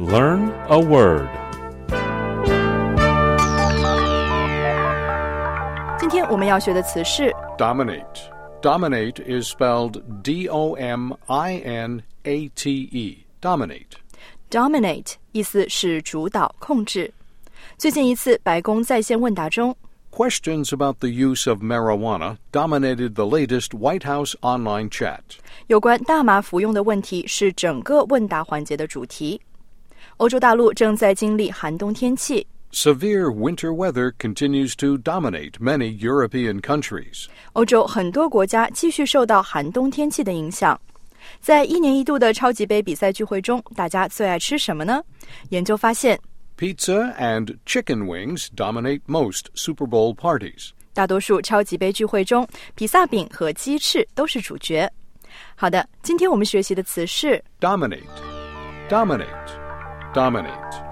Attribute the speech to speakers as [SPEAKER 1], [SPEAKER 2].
[SPEAKER 1] Learn a word.
[SPEAKER 2] 今天我们要学的词是
[SPEAKER 3] Dominate. Dominate is spelled D-O-M-I-N-A-T-E. Dominate.
[SPEAKER 2] dominate 意思是主导、控制。最近一次白宫在线问答中
[SPEAKER 3] Questions about the use of marijuana dominated the latest White House online chat.
[SPEAKER 2] 有关大麻服用的问题是整个问答环节的主题。欧洲大陆正在经历寒冬天气。
[SPEAKER 3] Severe winter weather continues to dominate many European countries.
[SPEAKER 2] 欧洲很多国家继续受到寒冬天气的影响。在一年一度的超级杯比赛聚会中，大家最爱吃什么呢？研究发现
[SPEAKER 3] Pizza and chicken wings dominate most Super Bowl parties.
[SPEAKER 2] 大多数超级杯聚会中，披萨饼和鸡翅都是主角。好的，今天我们学习的词是
[SPEAKER 3] Dominate. Dominate. Dominate.